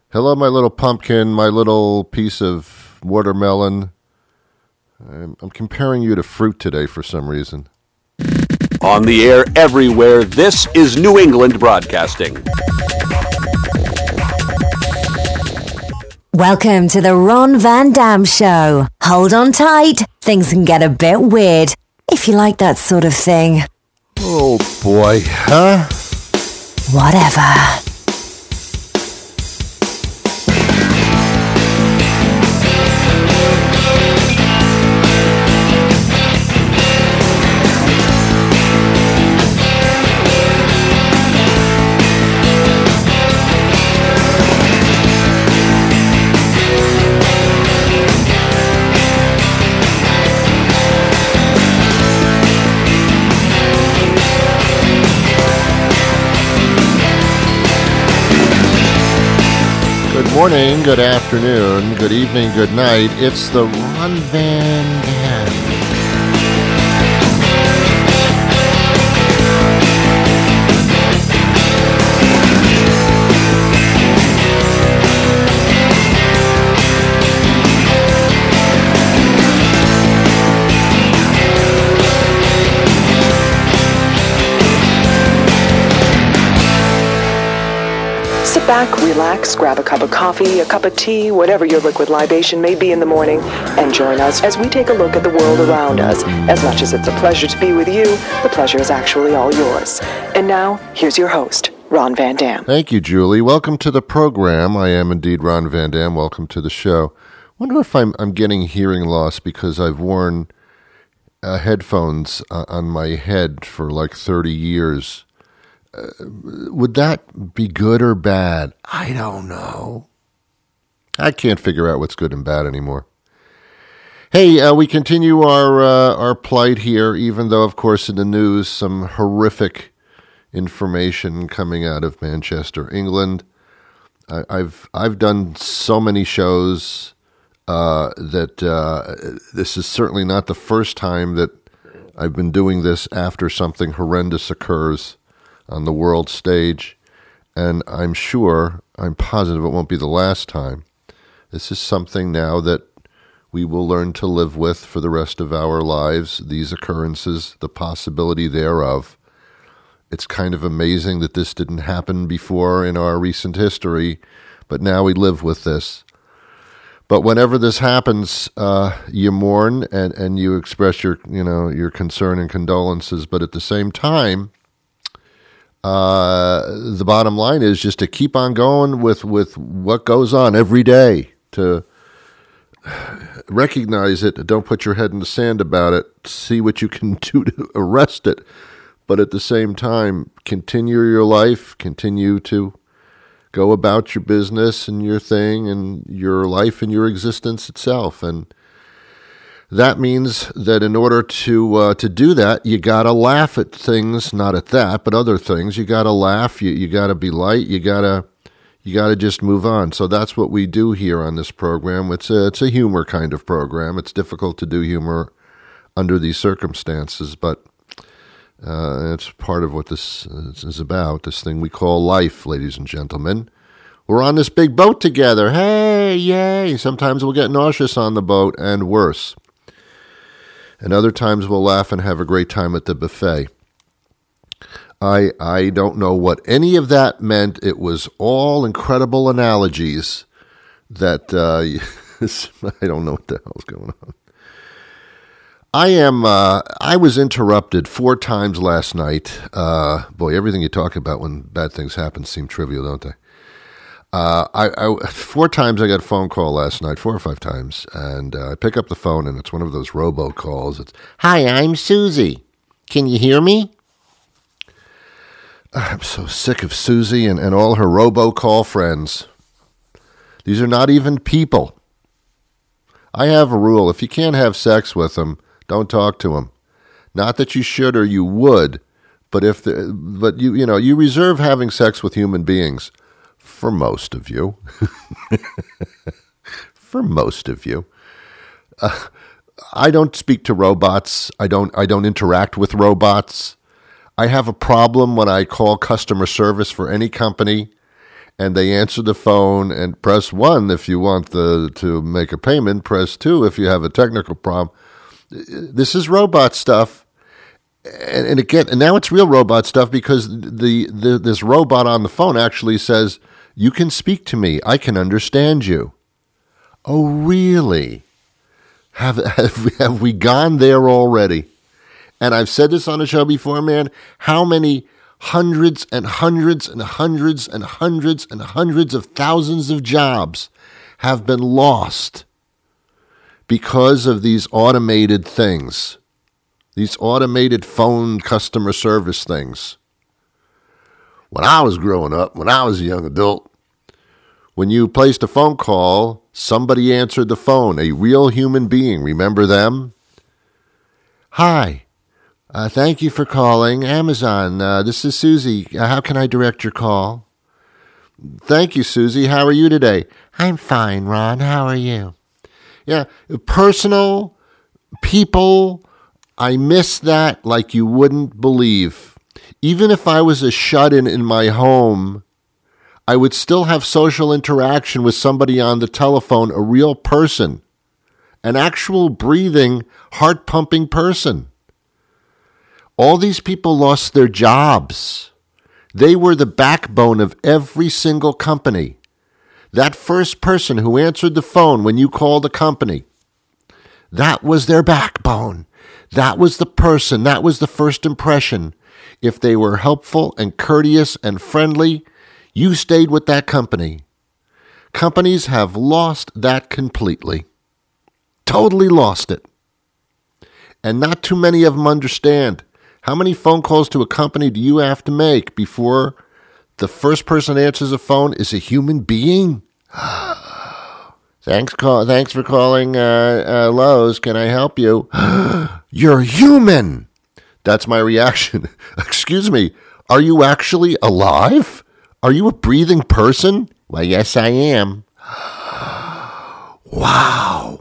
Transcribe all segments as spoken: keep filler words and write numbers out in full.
Hello, my little pumpkin, my little piece of watermelon. I'm, I'm comparing you to fruit today for some reason. On the air everywhere, this is New England Broadcasting. Welcome to the Ron Van Dam Show. Hold on tight. Things can get a bit weird, if you like that sort of thing. Oh, boy, huh? Whatever. Good morning, good afternoon, good evening, good night. It's the Ron Van Dam. Sit back, relax, grab a cup of coffee, a cup of tea, whatever your liquid libation may be in the morning, and join us as we take a look at the world around us. As much as it's a pleasure to be with you, the pleasure is actually all yours. And now, here's your host, Ron Van Dam. Thank you, Julie. Welcome to the program. I am indeed Ron Van Dam. Welcome to the show. Wonder if I'm, I'm getting hearing loss because I've worn uh, headphones uh, on my head for like thirty years. Uh, would that be good or bad? I don't know. I can't figure out what's good and bad anymore. Hey, uh, we continue our uh, our plight here, even though, of course, in the news, some horrific information coming out of Manchester, England. I, I've I've done so many shows uh, that uh, this is certainly not the first time that I've been doing this after something horrendous occurs on the world stage, and I'm sure, I'm positive it won't be the last time. This is something now that we will learn to live with for the rest of our lives, these occurrences, the possibility thereof. It's kind of amazing that this didn't happen before in our recent history, but now we live with this. But whenever this happens, uh, you mourn and, and you express your, you know, your concern and condolences, but at the same time, Uh, the bottom line is just to keep on going with, with what goes on every day, to recognize it, don't put your head in the sand about it, see what you can do to arrest it, but at the same time, continue your life, continue to go about your business and your thing and your life and your existence itself. And that means that in order to uh, to do that, you got to laugh at things, not at that, but other things. You got to laugh. You you got to be light. You got to you got to just move on. So that's what we do here on this program. It's a, it's a humor kind of program. It's difficult to do humor under these circumstances, but uh, it's part of what this is about, this thing we call life, ladies and gentlemen. We're on this big boat together. Hey, yay. Sometimes we'll get nauseous on the boat and worse. And other times we'll laugh and have a great time at the buffet. I I don't know what any of that meant. It was all incredible analogies that, uh, I don't know what the hell's going on. I am, uh, I was interrupted four times last night. Uh, boy, everything you talk about when bad things happen seem trivial, don't they? Uh, I, I four times I got a phone call last night, four or five times, and uh, I pick up the phone, and it's one of those robocalls. It's, "Hi, I'm Susie. Can you hear me?" I'm so sick of Susie and, and all her robocall friends. These are not even people. I have a rule. If you can't have sex with them, don't talk to them. Not that you should or you would, but if the, but you you know you reserve having sex with human beings. For most of you. For most of you. Uh, I don't speak to robots. I don't I don't interact with robots. I have a problem when I call customer service for any company and they answer the phone, and press one if you want the to make a payment, press two if you have a technical problem. This is robot stuff. And, and again, and now it's real robot stuff because the, the this robot on the phone actually says, "You can speak to me. I can understand you." Oh, really? Have have, have we gone there already? And I've said this on the show before, man. How many hundreds and hundreds and hundreds and hundreds and hundreds of thousands of jobs have been lost because of these automated things, these automated phone customer service things. When I was growing up, when I was a young adult, when you placed a phone call, somebody answered the phone, a real human being. Remember them? Hi. Uh, thank you for calling Amazon. Uh, this is Susie. Uh, how can I direct your call? Thank you, Susie. How are you today? I'm fine, Ron. How are you? Yeah, personal, people, I miss that like you wouldn't believe. Even if I was a shut-in in my home, I would still have social interaction with somebody on the telephone, a real person, an actual breathing, heart-pumping person. All these people lost their jobs. They were the backbone of every single company. That first person who answered the phone when you called a company, that was their backbone. That was the person. That was the first impression. If they were helpful and courteous and friendly, you stayed with that company. Companies have lost that completely. Totally lost it. And not too many of them understand. How many phone calls to a company do you have to make before the first person answers a phone is a human being? Thanks, call, thanks for calling uh, uh, Lowe's. Can I help you? You're human. That's my reaction. Excuse me. Are you actually alive? Are you a breathing person? Well, yes, I am. Wow.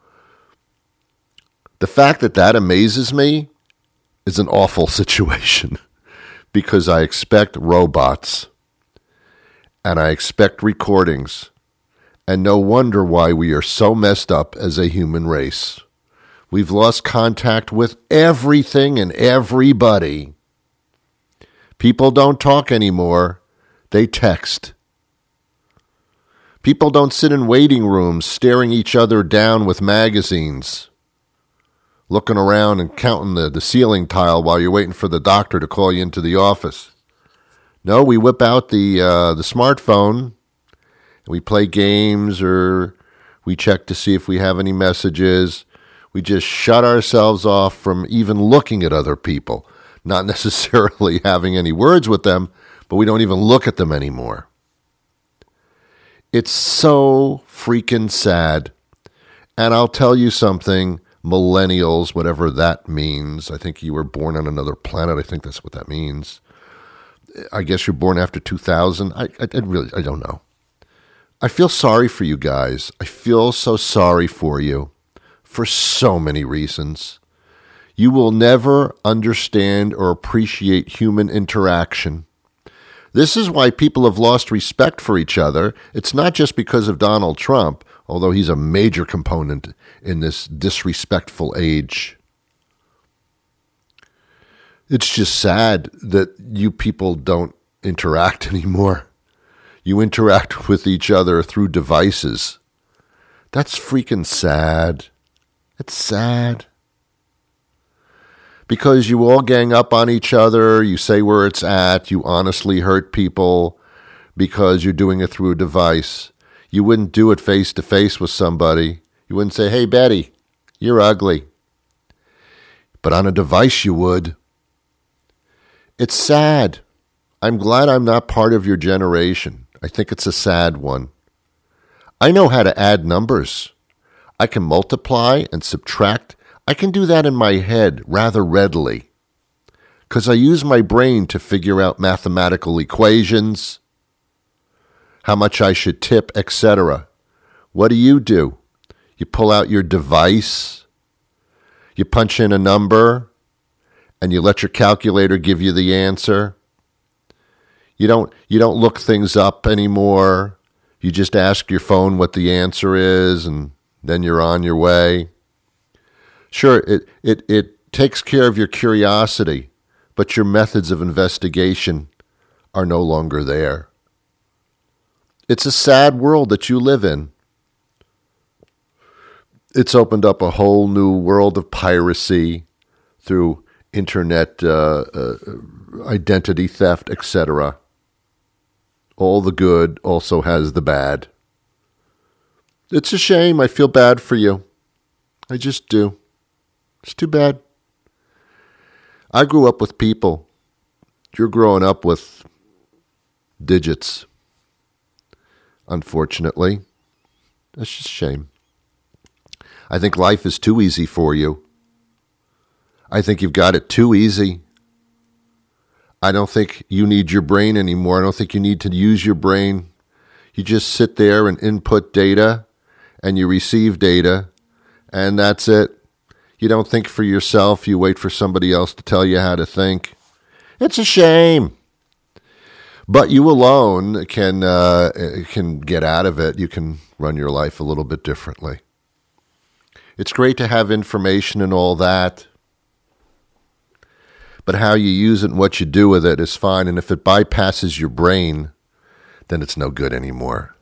The fact that that amazes me is an awful situation because I expect robots and I expect recordings, and no wonder why we are so messed up as a human race. We've lost contact with everything and everybody. People don't talk anymore. They text. People don't sit in waiting rooms staring each other down with magazines, looking around and counting the, the ceiling tile while you're waiting for the doctor to call you into the office. No, we whip out the uh, the smartphone, and we play games, or we check to see if we have any messages. We just shut ourselves off from even looking at other people, not necessarily having any words with them, but we don't even look at them anymore. It's so freaking sad. And I'll tell you something, millennials, whatever that means. I think you were born on another planet. I think that's what that means. I guess you're born after two thousand. I, I, I really, I don't know. I feel sorry for you guys. I feel so sorry for you for so many reasons. You will never understand or appreciate human interaction. This is why people have lost respect for each other. It's not just because of Donald Trump, although he's a major component in this disrespectful age. It's just sad that you people don't interact anymore. You interact with each other through devices. That's freaking sad. It's sad. Because you all gang up on each other, you say where it's at, you honestly hurt people because you're doing it through a device. You wouldn't do it face-to-face with somebody. You wouldn't say, hey, Betty, you're ugly. But on a device you would. It's sad. I'm glad I'm not part of your generation. I think it's a sad one. I know how to add numbers. I can multiply and subtract. I can do that in my head rather readily because I use my brain to figure out mathematical equations, how much I should tip, et cetera. What do you do? You pull out your device, you punch in a number, and you let your calculator give you the answer. You don't you don't look things up anymore. You just ask your phone what the answer is, and then you're on your way. Sure, it, it, it takes care of your curiosity, but your methods of investigation are no longer there. It's a sad world that you live in. It's opened up a whole new world of piracy through internet uh, uh, identity theft, et cetera. All the good also has the bad. It's a shame. I feel bad for you. I just do. It's too bad. I grew up with people. You're growing up with digits. Unfortunately. That's just a shame. I think life is too easy for you. I think you've got it too easy. I don't think you need your brain anymore. I don't think you need to use your brain. You just sit there and input data, and you receive data, and that's it. You don't think for yourself. You wait for somebody else to tell you how to think. It's a shame. But you alone can uh, can get out of it. You can run your life a little bit differently. It's great to have information and all that. But how you use it and what you do with it is fine. And if it bypasses your brain, then it's no good anymore.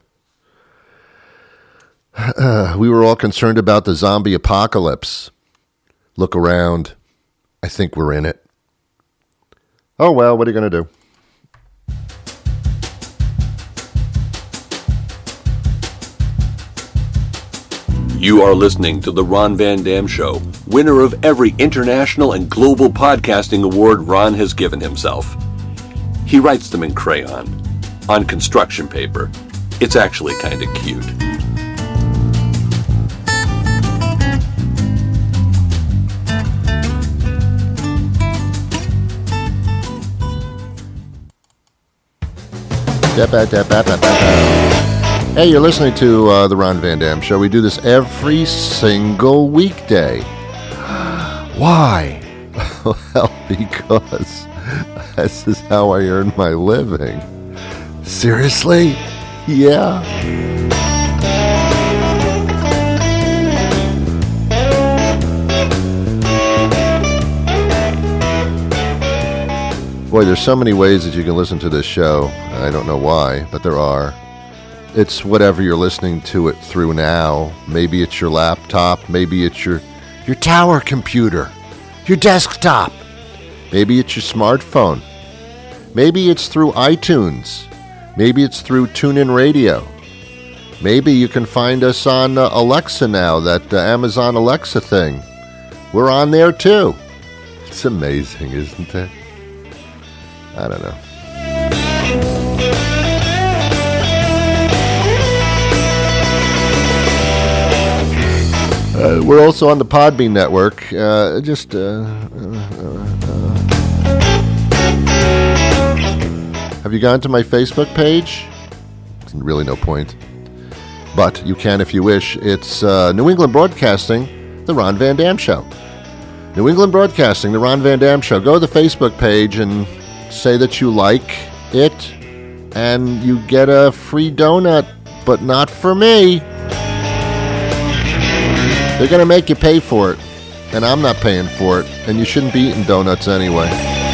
Uh, we were all concerned about the zombie apocalypse. Look around. I think we're in it. Oh, well, what are you going to do? You are listening to The Ron Van Dam Show, winner of every international and global podcasting award Ron has given himself. He writes them in crayon, on construction paper. It's actually kind of cute. Hey, you're listening to uh, The Ron Van Dam Show. We do this every single weekday. Why? Well, because this is how I earn my living. Seriously? Yeah. Boy, there's so many ways that you can listen to this show. I don't know why, but there are. It's whatever you're listening to it through now. Maybe it's your laptop. Maybe it's your, your tower computer, your desktop. Maybe it's your smartphone. Maybe it's through iTunes. Maybe it's through TuneIn Radio. Maybe you can find us on uh, Alexa now, that uh, Amazon Alexa thing. We're on there too. It's amazing, isn't it? I don't know. Uh, we're also on the Podbean network. Uh, just, uh, uh, uh, have you gone to my Facebook page? There's really no point. But you can if you wish. It's uh, New England Broadcasting, The Ron Van Dam Show. New England Broadcasting, The Ron Van Dam Show. Go to the Facebook page and say that you like it, and you get a free donut, but not for me. They're going to make you pay for it, and I'm not paying for it, and you shouldn't be eating donuts anyway.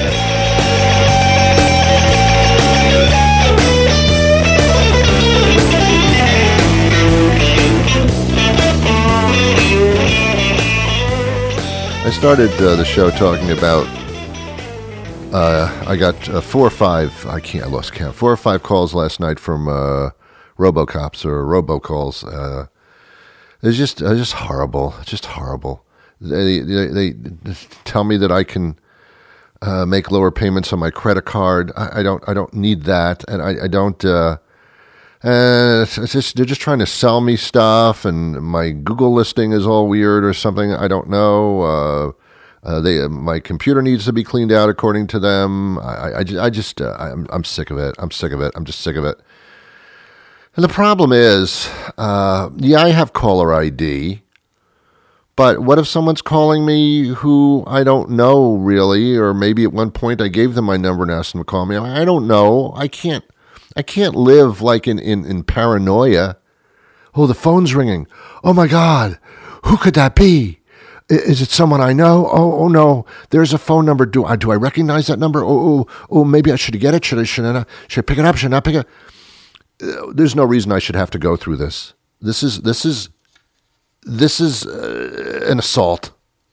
I started uh, the show talking about, uh, I got uh, four or five, I can't, I lost count, four or five calls last night from uh, RoboCops or robocalls. Uh, It's just, it's just horrible. It's just horrible. They, they, they tell me that I can uh, make lower payments on my credit card. I, I don't, I don't need that, and I, I don't. Uh, uh, it's just, they're just trying to sell me stuff, and my Google listing is all weird or something. I don't know. Uh, uh, they, my computer needs to be cleaned out according to them. I, I, I just, uh, I'm, I'm sick of it. I'm sick of it. I'm just sick of it. And the problem is, uh, yeah, I have caller I D, But what if someone's calling me who I don't know really, or maybe at one point I gave them my number and asked them to call me? I don't know. I can't. I can't live like in, in, in paranoia. Oh, the phone's ringing. Oh my God, who could that be? Is it someone I know? Oh, oh no, there's a phone number. Do I do I recognize that number? Oh, oh, oh, maybe I should get it. Should I? Should I? Not? Should I pick it up? Should I not pick it? Uh, there's no reason I should have to go through this. This is this is this is uh, an assault.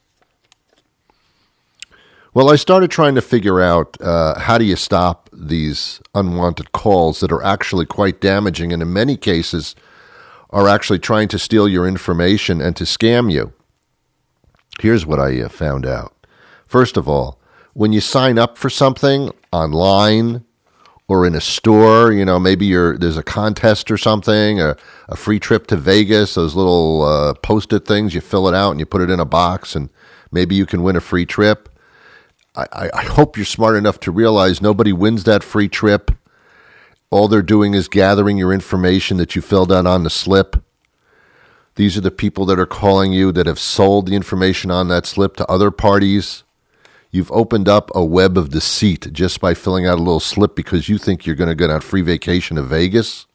Well, I started trying to figure out uh, how do you stop these unwanted calls that are actually quite damaging, and in many cases are actually trying to steal your information and to scam you. Here's what I uh, found out. First of all, when you sign up for something online or in a store, you know, maybe you're, there's a contest or something, a, a free trip to Vegas, those little uh, Post-it things, you fill it out and you put it in a box and maybe you can win a free trip. I, I hope you're smart enough to realize nobody wins that free trip. All they're doing is gathering your information that you filled out on the slip. These are the people that are calling you that have sold the information on that slip to other parties. You've opened up a web of deceit just by filling out a little slip because you think you're going to get on a free vacation to Vegas.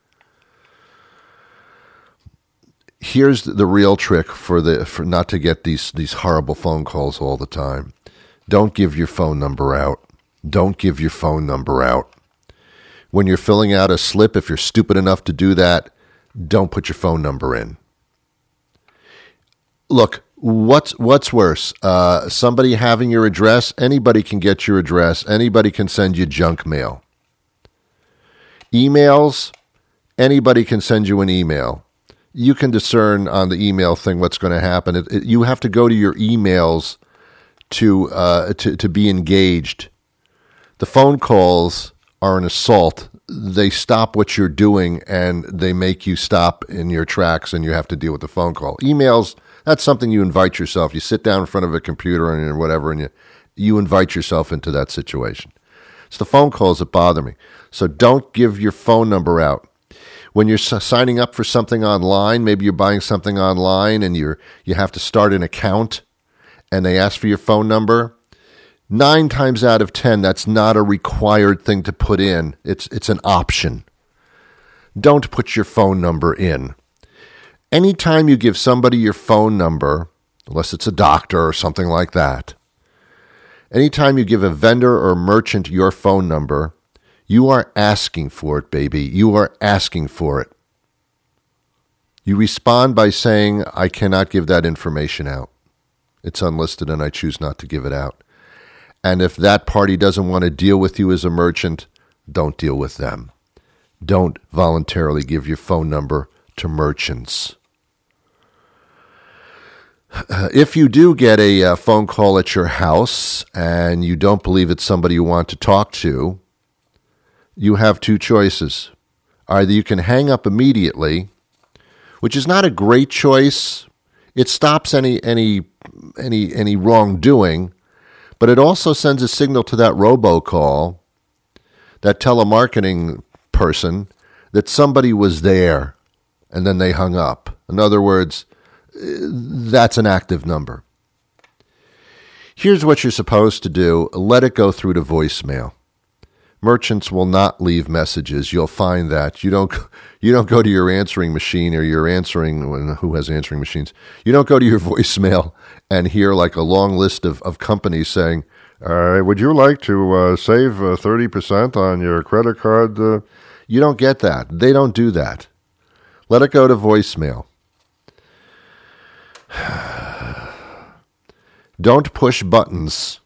Here's the real trick for the for not to get these these horrible phone calls all the time. Don't give your phone number out. Don't give your phone number out. When you're filling out a slip, if you're stupid enough to do that, don't put your phone number in. Look, what's what's worse? Uh, somebody having your address? Anybody can get your address. Anybody can send you junk mail. Emails? Anybody can send you an email. You can discern on the email thing what's going to happen. It, it, you have to go to your emails to uh, to to be engaged. The phone calls are an assault. They stop what you're doing and they make you stop in your tracks and you have to deal with the phone call. Emails, that's something you invite yourself. You sit down in front of a computer and whatever and you, you invite yourself into that situation. It's the phone calls that bother me. So don't give your phone number out. When you're signing up for something online, maybe you're buying something online and you're you have to start an account and they ask for your phone number. Nine times out of ten, that's not a required thing to put in. It's it's an option. Don't put your phone number in. Anytime you give somebody your phone number, unless it's a doctor or something like that, anytime you give a vendor or merchant your phone number, you are asking for it, baby. You are asking for it. You respond by saying, I cannot give that information out. It's unlisted and I choose not to give it out. And if that party doesn't want to deal with you as a merchant, don't deal with them. Don't voluntarily give your phone number to merchants. Uh, if you do get a uh, phone call at your house and you don't believe it's somebody you want to talk to, you have two choices. Either you can hang up immediately, which is not a great choice. It stops any any any any wrongdoing. But it also sends a signal to that robocall, that telemarketing person, that somebody was there, and then they hung up. In other words, that's an active number. Here's what you're supposed to do. Let it go through to voicemail. Merchants will not leave messages. You'll find that. You don't you don't go to your answering machine or your answering, who has answering machines? You don't go to your voicemail and hear like a long list of, of companies saying, uh, would you like to uh, save uh, thirty percent on your credit card? Uh, you don't get that. They don't do that. Let it go to voicemail. Don't push buttons.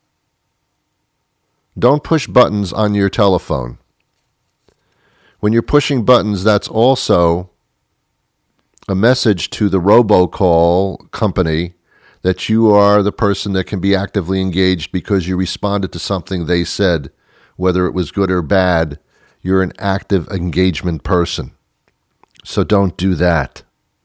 Don't push buttons on your telephone. When you're pushing buttons, that's also a message to the robocall company that you are the person that can be actively engaged because you responded to something they said, whether it was good or bad. You're an active engagement person. So don't do that.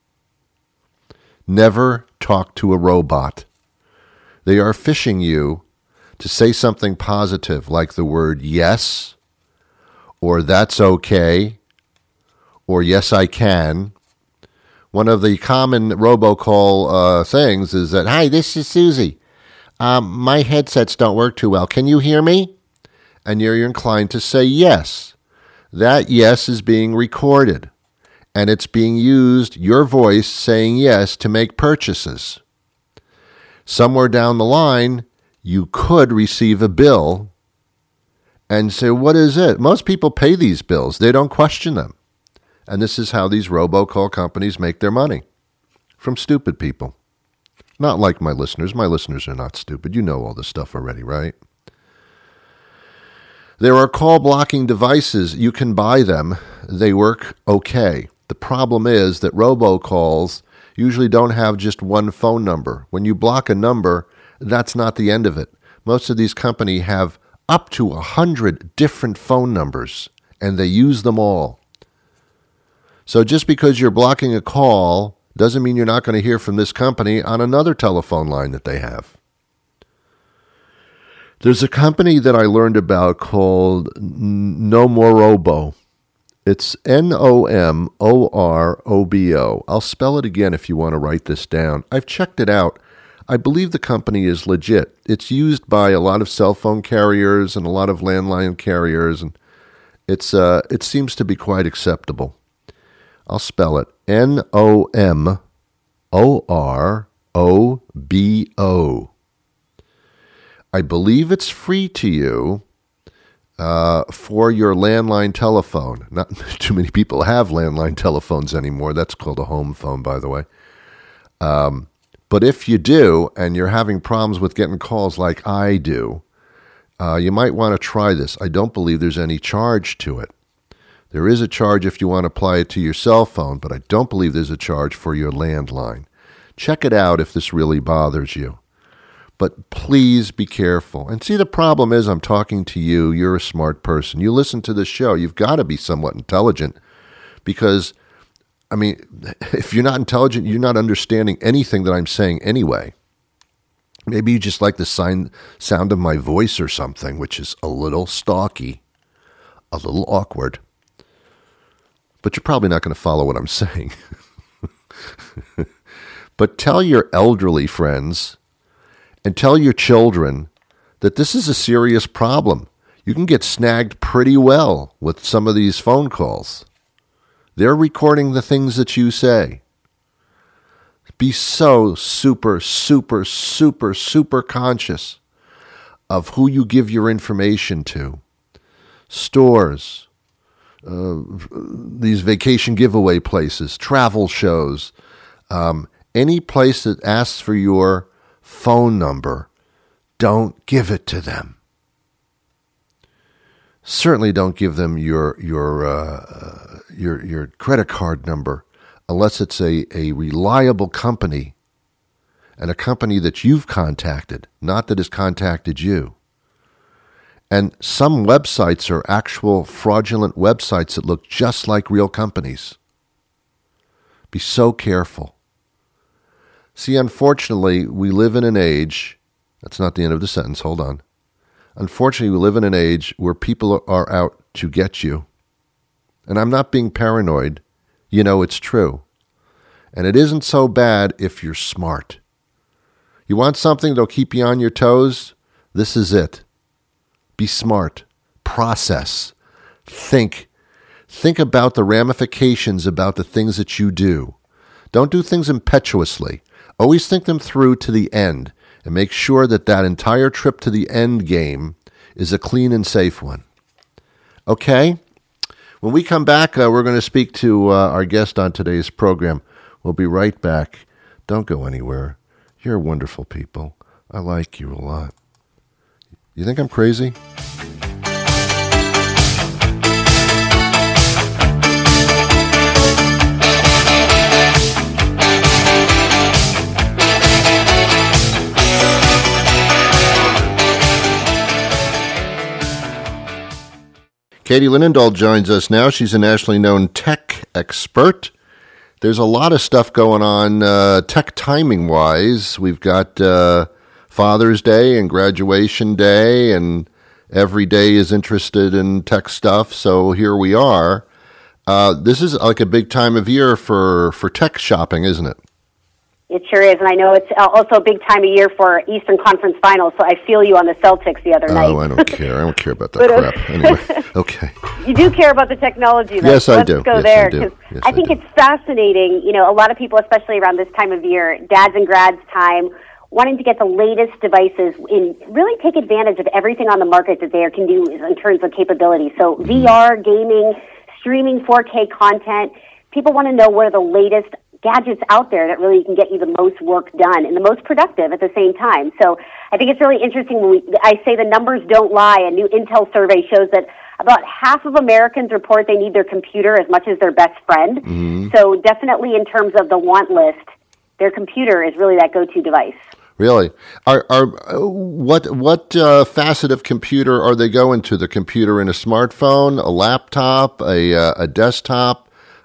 Never talk to a robot. They are phishing you to say something positive like the word yes, or that's okay, or yes I can, One of the common robocall uh, things is that, "Hi, this is Susie. Um, my headsets don't work too well. Can you hear me?" And you're inclined to say yes. That yes is being recorded, and it's being used, your voice saying yes, to make purchases. Somewhere down the line, you could receive a bill and say, "What is it?" Most people pay these bills. They don't question them. And this is how these robocall companies make their money, from stupid people. Not like my listeners. My listeners are not stupid. You know all this stuff already, right? There are call blocking devices. You can buy them. They work okay. The problem is that robocalls usually don't have just one phone number. When you block a number, that's not the end of it. Most of these companies have up to a hundred different phone numbers, and they use them all. So just because you're blocking a call doesn't mean you're not going to hear from this company on another telephone line that they have. There's a company that I learned about called Nomorobo. It's N O M O R O B O. I'll spell it again if you want to write this down. I've checked it out. I believe the company is legit. It's used by a lot of cell phone carriers and a lot of landline carriers, and it's uh, it seems to be quite acceptable. I'll spell it. N O M O R O B O. I believe it's free to you uh, for your landline telephone. Not too many people have landline telephones anymore. That's called a home phone, by the way. Um, but if you do, and you're having problems with getting calls like I do, uh, you might want to try this. I don't believe there's any charge to it. There is a charge if you want to apply it to your cell phone, but I don't believe there's a charge for your landline. Check it out if this really bothers you. But please be careful. And see, the problem is I'm talking to you. You're a smart person. You listen to this show. You've got to be somewhat intelligent because, I mean, if you're not intelligent, you're not understanding anything that I'm saying anyway. Maybe you just like the sign, sound of my voice or something, which is a little stalky, a little awkward. But you're probably not going to follow what I'm saying. But tell your elderly friends and tell your children that this is a serious problem. You can get snagged pretty well with some of these phone calls. They're recording the things that you say. Be so super, super, super, super conscious of who you give your information to. Stores, Uh, these vacation giveaway places, travel shows, um, any place that asks for your phone number, don't give it to them. Certainly don't give them your your uh, your your credit card number unless it's a, a reliable company and a company that you've contacted, not that has contacted you. And some websites are actual fraudulent websites that look just like real companies. Be so careful. See, unfortunately, we live in an age, that's not the end of the sentence, hold on. Unfortunately, we live in an age where people are out to get you. And I'm not being paranoid. You know it's true. And it isn't so bad if you're smart. You want something that'll keep you on your toes? This is it. Be smart. Process. Think. Think about the ramifications about the things that you do. Don't do things impetuously. Always think them through to the end and make sure that that entire trip to the end game is a clean and safe one. Okay? When we come back, uh, we're going to speak to uh, our guest on today's program. We'll be right back. Don't go anywhere. You're wonderful people. I like you a lot. You think I'm crazy? Katie Linendoll joins us now. She's a nationally known tech expert. There's a lot of stuff going on uh, tech timing-wise. We've got uh, Father's Day and Graduation Day, and every day is interested in tech stuff, so here we are. Uh, this is like a big time of year for, for tech shopping, isn't it? It sure is, and I know it's also a big time of year for Eastern Conference Finals, so I feel you on the Celtics the other night. Oh, I don't care. I don't care about that but, crap. Anyway, okay. You do care about the technology, though. Yes, I Let's do. go yes, there, I do. Yes, I think I do. it's fascinating. You know, a lot of people, especially around this time of year, dads and grads time, wanting to get the latest devices and really take advantage of everything on the market that they can do in terms of capability. So mm-hmm. V R, gaming, streaming four K content. People want to know what are the latest gadgets out there that really can get you the most work done and the most productive at the same time. So I think it's really interesting when we, I say the numbers don't lie. A new Intel survey shows that about half of Americans report they need their computer as much as their best friend. Mm-hmm. So definitely in terms of the want list, their computer is really that go-to device. Really? Are are what what uh, facet of computer are they going to? The computer in a smartphone, a laptop, a uh, a desktop?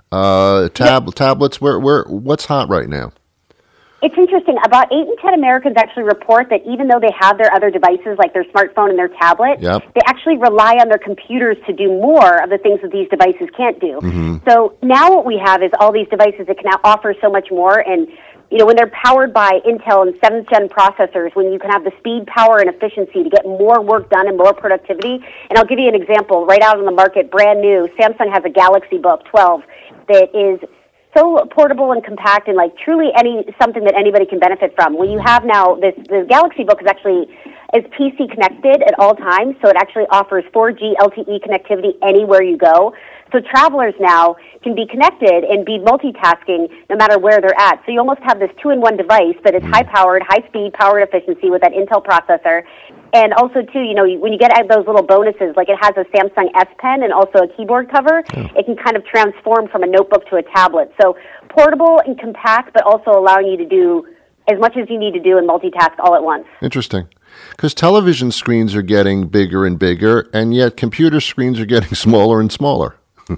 Uh, tab yeah. tablets. Where, where, what's hot right now? It's interesting. About eight in ten Americans actually report that even though they have their other devices, like their smartphone and their tablet, yep. they actually rely on their computers to do more of the things that these devices can't do. Mm-hmm. So now what we have is all these devices that can now offer so much more. And you know, when they're powered by Intel and seventh gen processors, when you can have the speed, power, and efficiency to get more work done and more productivity. And I'll give you an example. Right out on the market, brand new, Samsung has a Galaxy Book twelve that is so portable and compact and like truly any something that anybody can benefit from. When you have now this, the Galaxy Book is actually is P C connected at all times, so it actually offers four G L T E connectivity anywhere you go. So travelers now can be connected and be multitasking no matter where they're at. So you almost have this two-in-one device that is high-powered, high-speed, powered efficiency with that Intel processor. And also, too, you know, when you get those little bonuses, like it has a Samsung S Pen and also a keyboard cover, oh. it can kind of transform from a notebook to a tablet. So portable and compact, but also allowing you to do as much as you need to do and multitask all at once. Interesting. Because television screens are getting bigger and bigger, and yet computer screens are getting smaller and smaller.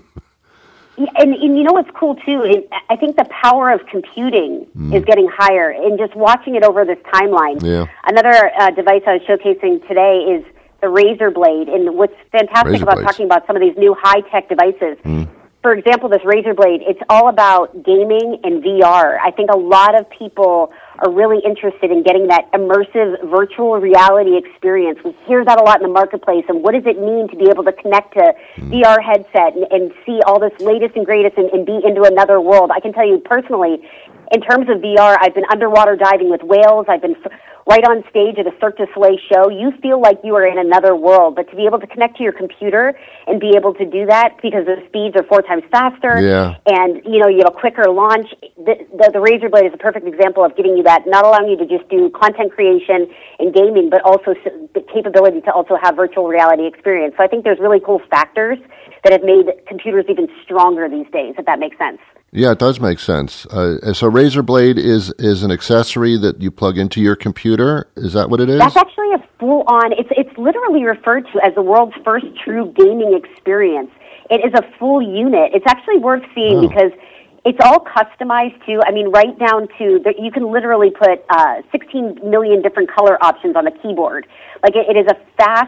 And, and you know what's cool, too? Is I think the power of computing mm. is getting higher. And just watching it over this timeline. Yeah. Another uh, device I was showcasing today is the Razer Blade. And what's fantastic Razer about Blades. talking about some of these new high-tech devices, mm. for example, this Razer Blade, it's all about gaming and V R. I think a lot of people are really interested in getting that immersive virtual reality experience. We hear that a lot in the marketplace, and what does it mean to be able to connect to mm. V R headset and, and see all this latest and greatest and, and be into another world? I can tell you personally, in terms of V R, I've been underwater diving with whales. I've been f- right on stage at a Cirque du Soleil show. You feel like you are in another world, but to be able to connect to your computer and be able to do that because the speeds are four times faster yeah. and, you know, you have a quicker launch, the, the, the Razer Blade is a perfect example of giving you that, not allowing you to just do content creation and gaming, but also the capability to also have virtual reality experience. So I think there's really cool factors that have made computers even stronger these days, if that makes sense. Yeah, it does make sense. Uh, so Razer Blade is, is an accessory that you plug into your computer. Is that what it is? That's actually a full-on, it's it's literally referred to as the world's first true gaming experience. It is a full unit. It's actually worth seeing oh. because it's all customized to, I mean, right down to, the, you can literally put uh, sixteen million different color options on the keyboard. Like it, it is a fast,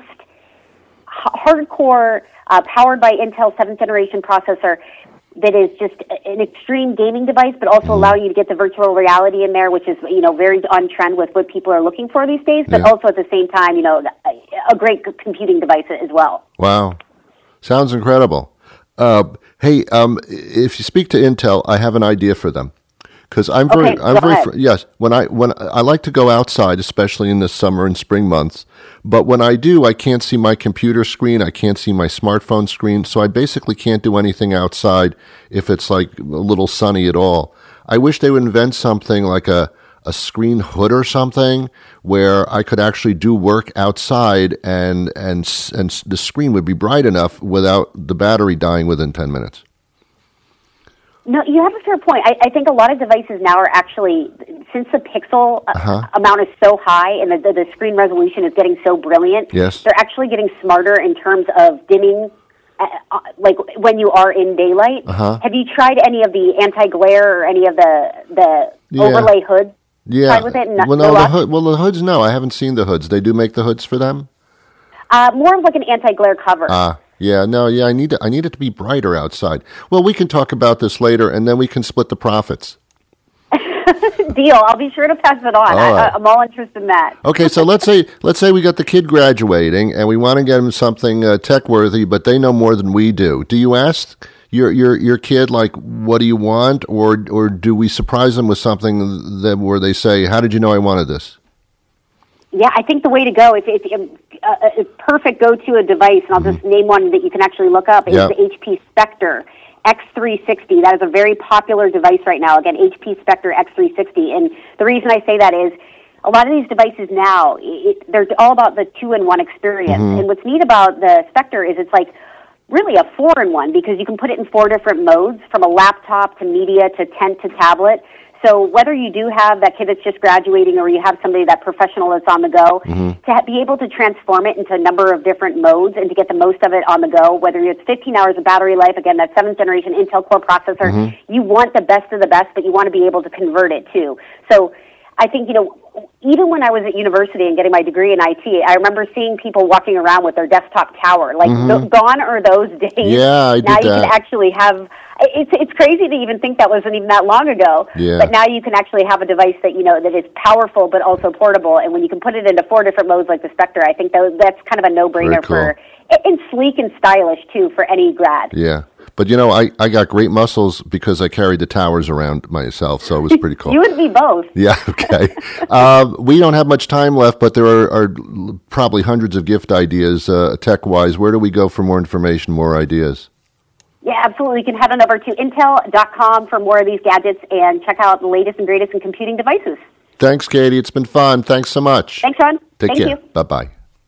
h- hardcore, uh, powered by Intel seventh generation processor that is just an extreme gaming device, but also allow you to get the virtual reality in there, which is, you know, very on trend with what people are looking for these days, but yeah. also at the same time, you know, a great computing device as well. Wow. Sounds incredible. Uh, hey, um, if you speak to Intel, I have an idea for them. Because I'm very, okay, I'm very, ahead. fr- yes. When I when I like to go outside, especially in the summer and spring months. But when I do, I can't see my computer screen. I can't see my smartphone screen. So I basically can't do anything outside if it's like a little sunny at all. I wish they would invent something like a a screen hood or something where I could actually do work outside and and and the screen would be bright enough without the battery dying within ten minutes. No, you have a fair point. I, I think a lot of devices now are actually, since the pixel uh-huh. amount is so high and the, the, the screen resolution is getting so brilliant, yes. they're actually getting smarter in terms of dimming, uh, uh, like when you are in daylight. Uh-huh. Have you tried any of the anti-glare or any of the the yeah. overlay hoods? Yeah. Tried with it? No, well, no, no the hood, well, the hoods, no. I haven't seen the hoods. They do make the hoods for them? Uh, more of like an anti-glare cover. Ah. Yeah, no, yeah, I need to, I need it to be brighter outside. Well, we can talk about this later, and then we can split the profits. Deal. I'll be sure to pass it on. All right. I, I'm all interested in that. Okay, so let's say let's say we got the kid graduating, and we want to get him something uh, tech worthy, but they know more than we do. Do you ask your your your kid like, what do you want, or or do we surprise them with something that where they say, how did you know I wanted this? Yeah, I think the way to go, if it's a, a perfect go-to a device, and I'll mm-hmm. just name one that you can actually look up, is yeah. the H P Spectre X three sixty. That is a very popular device right now. Again, H P Spectre X three sixty. And the reason I say that is a lot of these devices now, it, they're all about the two-in-one experience. Mm-hmm. And what's neat about the Spectre is it's like really a four-in-one because you can put it in four different modes, from a laptop to media to tent to tablet. So whether you do have that kid that's just graduating or you have somebody, that professional that's on the go, mm-hmm. to ha- be able to transform it into a number of different modes and to get the most of it on the go, whether it's fifteen hours of battery life, again, that seventh generation Intel Core processor, mm-hmm. you want the best of the best, but you want to be able to convert it too. So I think, you know, even when I was at university and getting my degree in I T, I remember seeing people walking around with their desktop tower. Like, mm-hmm. th- gone are those days. Yeah, I did now that. you can actually have... It's it's crazy to even think that wasn't even that long ago. Yeah. But now you can actually have a device that, you know, that is powerful but also portable. And when you can put it into four different modes like the Spectre, I think that that's kind of a no-brainer cool. for... And sleek and stylish, too, for any grad. Yeah. But, you know, I, I got great muscles because I carried the towers around myself, so it was pretty cool. You and me both. Yeah, okay. uh, we don't have much time left, but there are, are probably hundreds of gift ideas uh, tech-wise. Where do we go for more information, more ideas? Yeah, absolutely. You can head on over to intel dot com for more of these gadgets and check out the latest and greatest in computing devices. Thanks, Katie. It's been fun. Thanks so much. Thanks, Ron. Take Thank care. You. Bye-bye.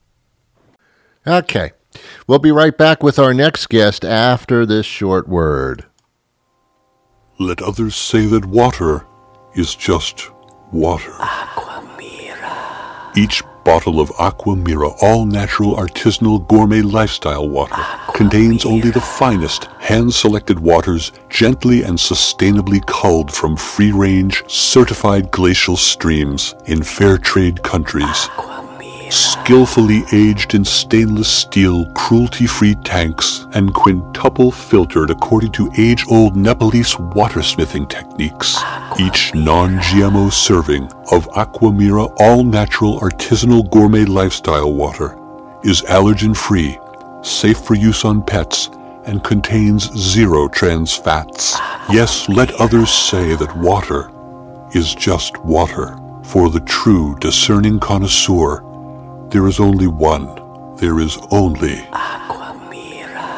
Okay. We'll be right back with our next guest after this short word. Let others say that water is just water. Aquamira. Each bottle of Aquamira all-natural artisanal gourmet lifestyle water Aquamira. Contains only the finest hand-selected waters, gently and sustainably culled from free-range, certified glacial streams in fair trade countries. Aquamira. Skillfully aged in stainless steel, cruelty-free tanks and quintuple filtered according to age-old Nepalese watersmithing techniques. Aquamira. Each non-G M O serving of Aquamira all-natural artisanal gourmet lifestyle water is allergen-free, safe for use on pets, and contains zero trans fats. Aquamira. Yes, let others say that water is just water. For the true discerning connoisseur, there is only one. There is only Aquamira.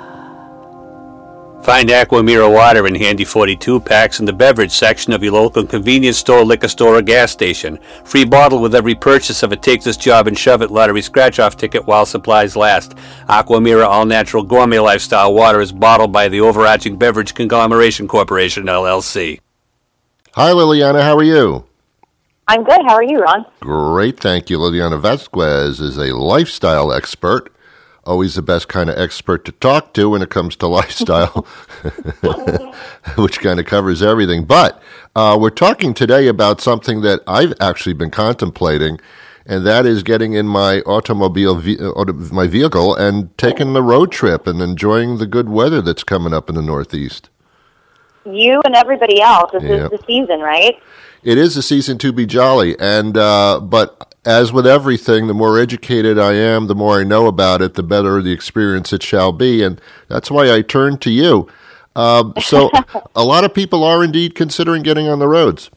Find Aquamira water in handy forty-two packs in the beverage section of your local convenience store, liquor store, or gas station. Free bottle with every purchase of a Take This Job and Shove It lottery scratch-off ticket while supplies last. Aquamira all-natural gourmet lifestyle water is bottled by the Overarching Beverage Conglomeration Corporation, L L C. Hi, Liliana. How are you? I'm good. How are you, Ron? Great, thank you. Liliana Vasquez is a lifestyle expert. Always the best kind of expert to talk to when it comes to lifestyle, which kind of covers everything. But uh, we're talking today about something that I've actually been contemplating, and that is getting in my automobile, my vehicle, and taking the road trip and enjoying the good weather that's coming up in the Northeast. You and everybody else. This Yep. is the season, right? It is a season to be jolly, and uh, but as with everything, the more educated I am, the more I know about it, the better the experience it shall be, and that's why I turn to you. Uh, so a lot of people are indeed considering getting on the roads.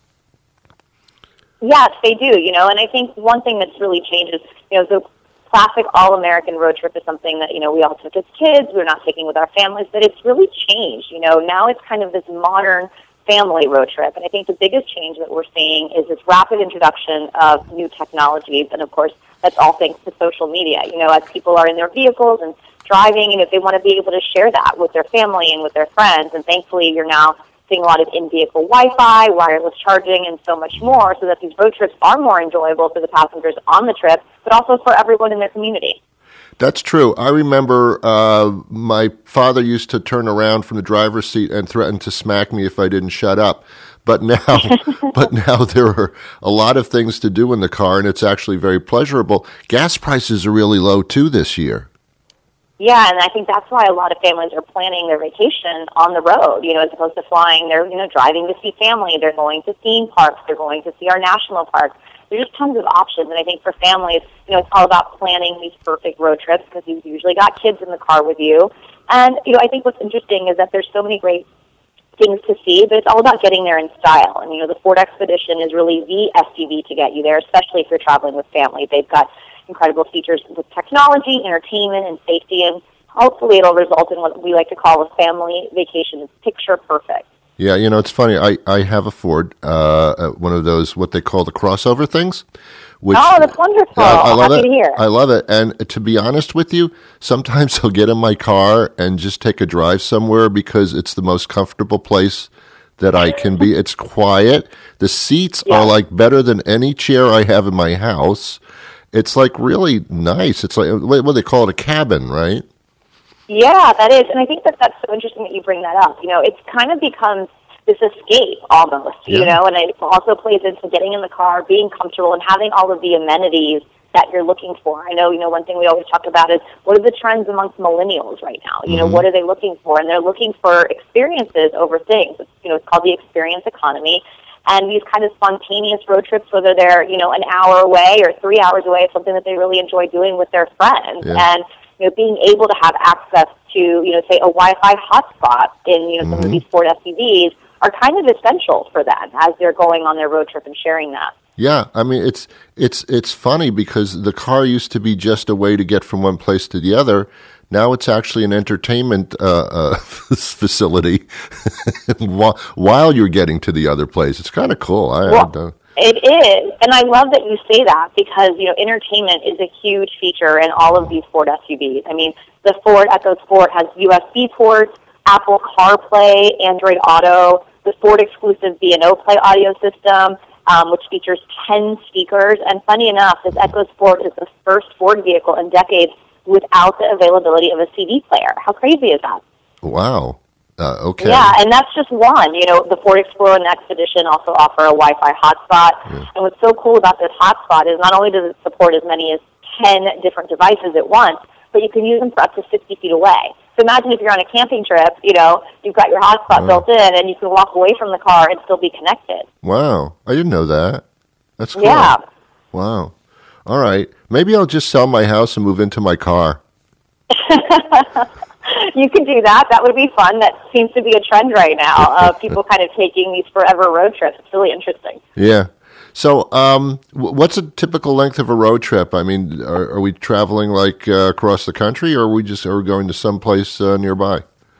Yes, they do, you know, and I think one thing that's really changed is, you know, the classic all-American road trip is something that, you know, we all took as kids, we're not taking with our families, but it's really changed, you know. Now it's kind of this modern family road trip, and I think the biggest change that we're seeing is this rapid introduction of new technologies, and of course, that's all thanks to social media. You know, as people are in their vehicles and driving, and if they want to be able to share that with their family and with their friends, and thankfully you're now seeing a lot of in-vehicle Wi-Fi, wireless charging, and so much more, so that these road trips are more enjoyable for the passengers on the trip, but also for everyone in their community. That's true. I remember uh, my father used to turn around from the driver's seat and threaten to smack me if I didn't shut up. But now, but now there are a lot of things to do in the car, and it's actually very pleasurable. Gas prices are really low too this year. Yeah, and I think that's why a lot of families are planning their vacation on the road, you know, as opposed to flying. They're, you know, driving to see family. They're going to theme parks. They're going to see our national parks. There's just tons of options, and I think for families, you know, it's all about planning these perfect road trips because you've usually got kids in the car with you. And, you know, I think what's interesting is that there's so many great things to see, but it's all about getting there in style. And, you know, the Ford Expedition is really the S U V to get you there, especially if you're traveling with family. They've got incredible features with technology, entertainment, and safety, and hopefully it'll result in what we like to call a family vacation. It's picture perfect. Yeah, you know, it's funny. I, I have a Ford, uh, one of those, what they call the crossover things. Which, oh, that's wonderful. I, I love Happy it. to hear. I love it. And to be honest with you, sometimes I'll get in my car and just take a drive somewhere because it's the most comfortable place that I can be. It's quiet. The seats Yeah. are like better than any chair I have in my house. It's like really nice. It's like, what do they call it, a cabin, right? Yeah, that is. And I think that that's so interesting that you bring that up. You know, it's kind of becomes this escape almost, Yeah. you know, and it also plays into getting in the car, being comfortable, and having all of the amenities that you're looking for. I know, you know, one thing we always talk about is what are the trends amongst millennials right now? You know, Mm-hmm. what are they looking for? And they're looking for experiences over things. It's, you know, it's called the experience economy. And these kind of spontaneous road trips, whether they're, you know, an hour away or three hours away, is something that they really enjoy doing with their friends. Yeah. And, you know, being able to have access to, you know, say a Wi-Fi hotspot in, you know, some Mhm. of these Ford S U Vs are kind of essential for them as they're going on their road trip and sharing that. Yeah, I mean it's it's it's funny because the car used to be just a way to get from one place to the other. Now it's actually an entertainment uh, uh, facility while, while you're getting to the other place. It's kind of cool. I, Well, I don't, It is, and I love that you say that because, you know, entertainment is a huge feature in all of these Ford S U Vs. I mean, the Ford EcoSport has U S B ports, Apple CarPlay, Android Auto, the Ford exclusive B and O Play audio system, um, which features ten speakers. And funny enough, this EcoSport is the first Ford vehicle in decades without the availability of a C D player. How crazy is that? wow. Uh, okay. Yeah, and that's just one. You know, the Ford Explorer and Expedition also offer a Wi-Fi hotspot. Yeah. And what's so cool about this hotspot is not only does it support as many as ten different devices at once, but you can use them for up to sixty feet away. So imagine if you're on a camping trip, you know, you've got your hotspot Wow. built in, and you can walk away from the car and still be connected. Wow. I didn't know that. That's cool. Yeah. Wow. All right. Maybe I'll just sell my house and move into my car. You could do that. That would be fun. That seems to be a trend right now of people kind of taking these forever road trips. It's really interesting. Yeah. So, um, w- what's a typical length of a road trip? I mean, are, are we traveling like uh, across the country, or are we just are we going to someplace uh, nearby?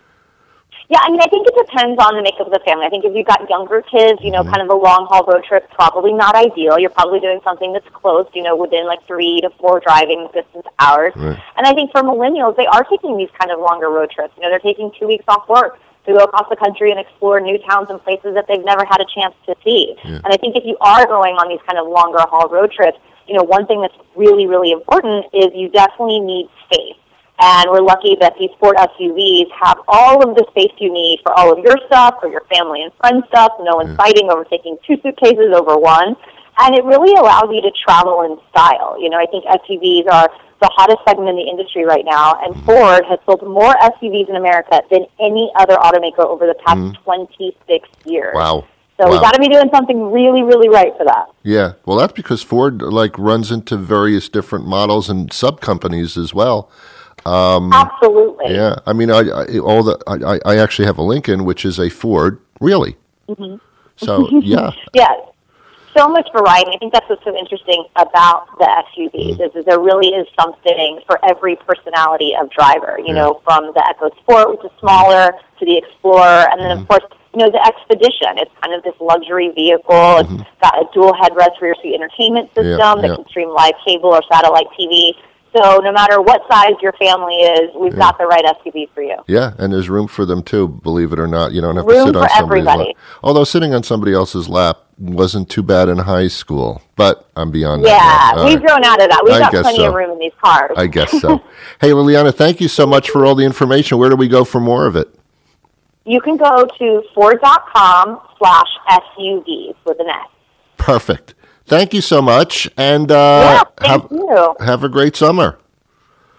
Yeah, I mean, I think it depends on the makeup of the family. I think if you've got younger kids, you know, Mm-hmm. kind of a long-haul road trip, probably not ideal. You're probably doing something that's close, you know, within like three to four driving distance hours. Right. And I think for millennials, they are taking these kind of longer road trips. You know, they're taking two weeks off work to go across the country and explore new towns and places that they've never had a chance to see. Yeah. And I think if you are going on these kind of longer haul road trips, you know, one thing that's really, really important is you definitely need space. And we're lucky that these Ford S U Vs have all of the space you need for all of your stuff, for your family and friends stuff. No one's Yeah. fighting over taking two suitcases over one. And it really allows you to travel in style. You know, I think S U Vs are the hottest segment in the industry right now, and Ford has sold more S U Vs in America than any other automaker over the past Mhm. twenty-six years. Wow. So we Wow. got to be doing something really, really right for that. Yeah. Well, that's because Ford like runs into various different models and sub companies as well. Um, Absolutely. Yeah. I mean, I, I all the I, I actually have a Lincoln, which is a Ford, really. Mm-hmm. So yeah. Yeah, so much variety. I think that's what's so interesting about the S U Vs is, is there really is something for every personality of driver. You Yeah. know, from the EcoSport, which is smaller, to the Explorer, and then Mm-hmm. of course, you know, the Expedition. It's kind of this luxury vehicle. It's got a dual headrest rear seat entertainment system Yeah, that yeah. can stream live cable or satellite T V. So no matter what size your family is, we've Yeah. got the right S U V for you. Yeah, and there's room for them too, believe it or not. You don't have Room to sit on for somebody's everybody. lap. Although sitting on somebody else's lap wasn't too bad in high school, but I'm beyond Yeah, that. now. All we've right. grown out of that. We've I got guess plenty so. of room in these cars. I guess so. Hey, Liliana, thank you so much for all the information. Where do we go for more of it? You can go to Ford.com slash SUVs with an S. Perfect. Thank you so much, and uh, Yeah, thank have, you. have a great summer.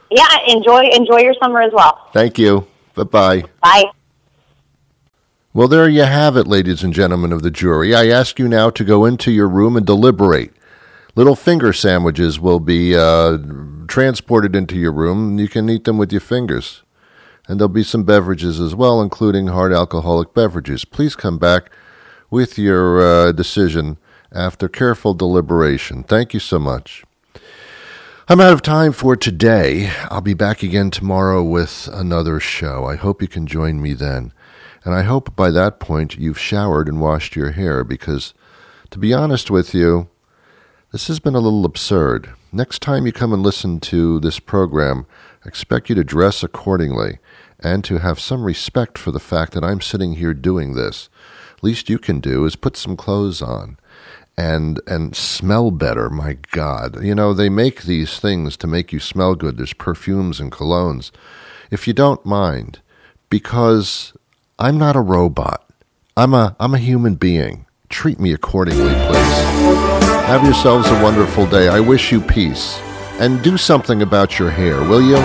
Yeah, enjoy enjoy your summer as well. Thank you. Bye-bye. Bye. Well, there you have it, ladies and gentlemen of the jury. I ask you now to go into your room and deliberate. Little finger sandwiches will be uh, transported into your room, and you can eat them with your fingers. And there'll be some beverages as well, including hard alcoholic beverages. Please come back with your uh, decision after careful deliberation. Thank you so much. I'm out of time for today. I'll be back again tomorrow with another show. I hope you can join me then. And I hope by that point you've showered and washed your hair, because, to be honest with you, this has been a little absurd. Next time you come and listen to this program, I expect you to dress accordingly and to have some respect for the fact that I'm sitting here doing this. Least you can do is put some clothes on. And and smell better, my God. You know, they make these things to make you smell good. There's perfumes and colognes. If you don't mind, because I'm not a robot. I'm a I'm a human being. Treat me accordingly, please. Have yourselves a wonderful day. I wish you peace. And do something about your hair, will you?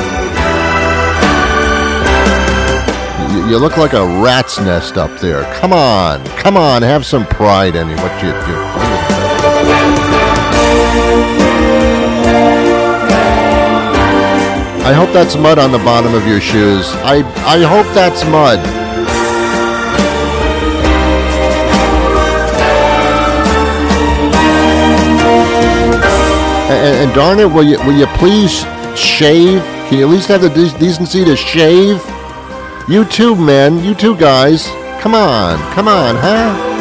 You look like a rat's nest up there. Come on, come on, have some pride in what you do. I hope that's mud on the bottom of your shoes. I I hope that's mud. And, and darn it, will you will you please shave? Can you at least have the de- decency to shave? You too, men. You too, guys. Come on. Come on, huh?